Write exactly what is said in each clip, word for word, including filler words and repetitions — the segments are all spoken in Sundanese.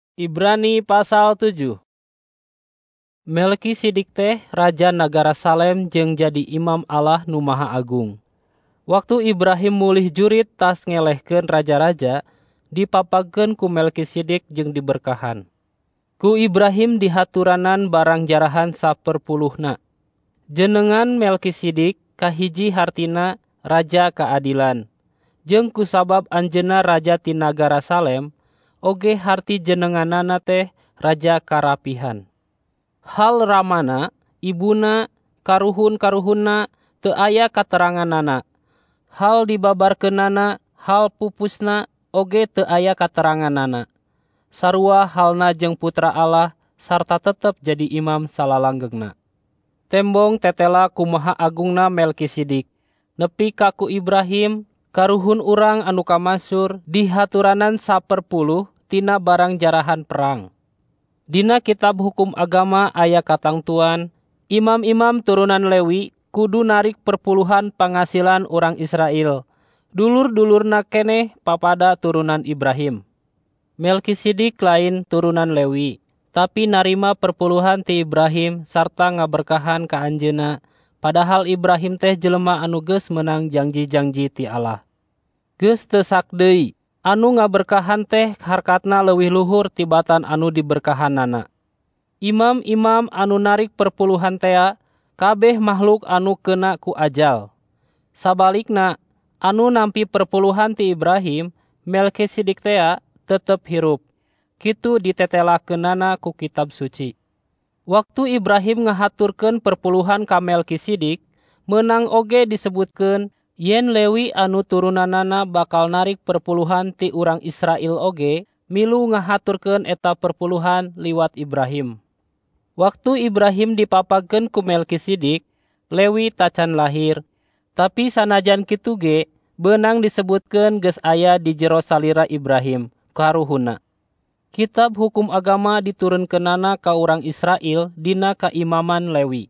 Ibrani pasal tujuh. Melkisedek teh raja nagara Salem jeung jadi imam Allah nu Maha Agung. Waktu Ibrahim mulih jurit tas ngelehkeun raja-raja, dipapagkeun ku Melkisedek jeung diberkahan. Ku Ibrahim dihaturanan barang jarahan saperpuluhna. Jenengan Melkisedek kahiji hartina raja keadilan. Jeung kusabab anjeunna raja ti nagara Salem, oge harti jenenganana teh raja karapihan. Hal ramana, ibuna, karuhun-karuhunna, teu aya kateranganana. Hal dibabarkeunana, hal pupusna, oge teu aya kateranganana. Sarua halna jeung putra Allah, sarta tetep jadi imam salalanggengna. Tembong tetela kumaha agungna Melkisedek, nepi ka ku Ibrahim, karuhun urang anu kamasur dihaturanan saperpuluh tina barang jarahan perang. Dina kitab hukum agama aya katangtuan, imam-imam turunan Lewi kudu narik perpuluhan pangasilan urang Israel. Dulur-dulurna keneh papada turunan Ibrahim. Melkisedek lain turunan Lewi, tapi narima perpuluhan ti Ibrahim sarta ngaberkahan ka anjeunna, padahal Ibrahim teh jelema anu geus meunang janji-janji ti Allah. Geus teu sak deui, anu ngaberkahan teh harkatna leuwih luhur tibatan anu diberkahanana. Imam-imam anu narik perpuluhan tea, kabeh makhluk anu keuna ku ajal. Sabalikna, anu nampi perpuluhan ti Ibrahim, Melkisedek tea tetep hirup. Kitu ditetelakeunana ku kitab suci. Waktu Ibrahim ngahaturkeun perpuluhan ka Melkisedek, meunang oge disebutkeun yen Lewi anu turunanana bakal narik perpuluhan ti urang Israel oge, milu ngahaturkeun eta perpuluhan liwat Ibrahim. Waktu Ibrahim dipapagkeun ku Melkisedek, Lewi tacan lahir. Tapi sanajan kitu ge, beunang disebutkeun geus aya di jero salira Ibrahim, karuhunna. Kitab hukum agama diturunkeunana ka urang Israel dina kaimaman Lewi.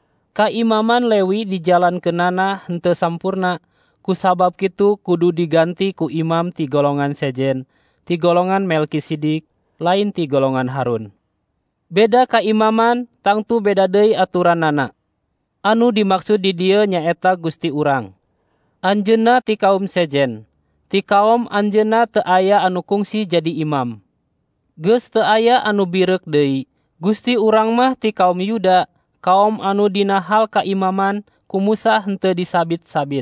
Kaimaman Lewi dijalankeunana henteu sampurna, kusabab kitu kudu diganti ku imam ti golongan sejen, ti golongan Melkisedek, lain ti golongan Harun. Beda kaimaman tangtu beda deui aturanana. Anu dimaksud di dieu nyaeta Gusti urang. Anjeunna ti kaum sejen, ti kaum anjeunna teu aya anu kungsi jadi imam. Geus teu aya anu bireuk deui, Gusti urang mah ti kaum Yuda, kaum anu dina hal kaimaman ku Musa henteu disabit-sabit.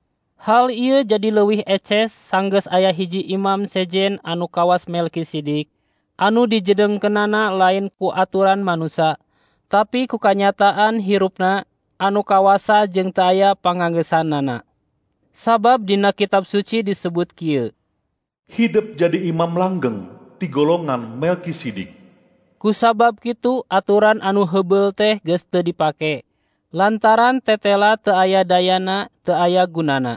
Hal ieu jadi leuwih eces sanggeus aya hiji imam sejen anu kawas Melkisedek, anu dijedengkeunana lain ku aturan manusa, tapi ku kanyataan hirupna anu kawasa jeung teu aya panganggesanana. Sabab dina kitab suci disebut kieu, hidup jadi imam langgeng ti golongan Melkisedek. Kusabab kitu aturan anu heubeul teh geus teu dipake, lantaran tetela teu aya dayana, teu aya gunana.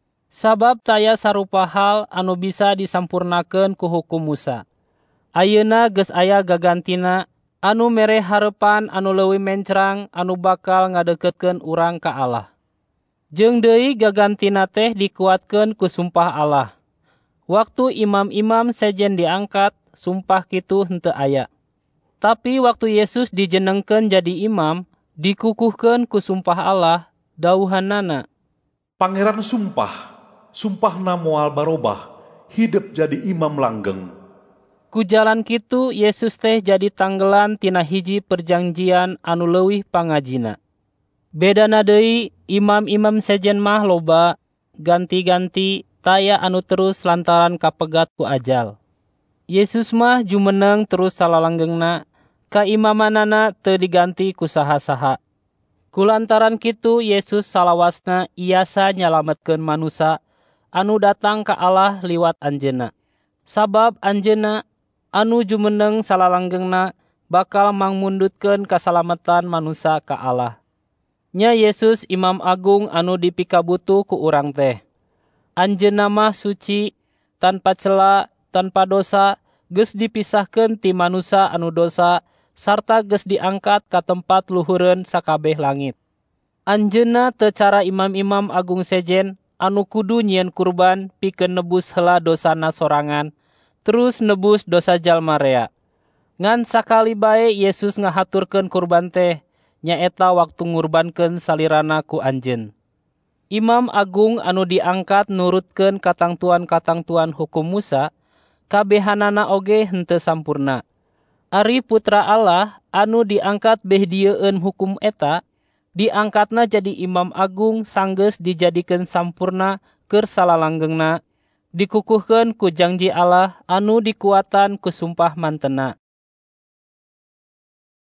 Sabab taya sarupa hal anu bisa disampurnakeun ku hukum Musa. Ayeuna geus aya gagantina anu mere hareupan anu leuwih mencrang anu bakal ngadeukeutkeun urang ka Allah. Jeung deui gagantina teh dikuatkeun ku sumpah Allah. Waktu imam-imam sejen diangkat, sumpah kitu henteu aya. Tapi waktu Yesus dijenengkeun jadi imam, dikukuhkeun ku sumpah Allah, dauhanana, Pangeran sumpah, sumpahna moal barobah, hidup jadi imam langgeng. Ku jalan kitu Yesus teh jadi tanggelan tina hiji perjanjian anu leuwih pangajina. Bedana deui imam-imam sejen mah loba, ganti-ganti, taya anu terus lantaran kapegat ku ajal. Yesus mah jumeneng terus salalanggengna, kaimamanana teu diganti ku saha-saha. Kulantaran kitu Yesus salawasna iasa nyalametkeun manusa anu datang ka Allah liwat anjeunna. Sabab anjeunna anu jumeneng salalanggengna bakal mangmundutkeun kasalametan manusa ka Allah. Nya Yesus Imam Agung anu dipikabutu ku urang teh. Anjeunna mah suci, tanpa cela, tanpa dosa, geus dipisahkeun ti manusa anu dosa, sarta geus diangkat ka tempat luhureun sakabeh langit. Anjeunna teu cara imam-imam agung sejen anu kudu nyieun kurban pikeun nebus heula dosana sorangan, terus nebus dosa jalma rea. Ngan sakali bae Yesus ngahaturkeun kurban teh, nyaeta waktu ngurbankeun salirana ku anjeun. Imam Agung anu diangkat nurutkeun katangtuan-katangtuan hukum Musa, kabehanana oge henteu sampurna. Ari Putra Allah anu diangkat beh dieueun hukum eta, diangkatna jadi Imam Agung sanggeus dijadikeun sampurna keur salalanggengna, dikukuhkeun ku janji Allah anu dikuatan ku sumpah mantena.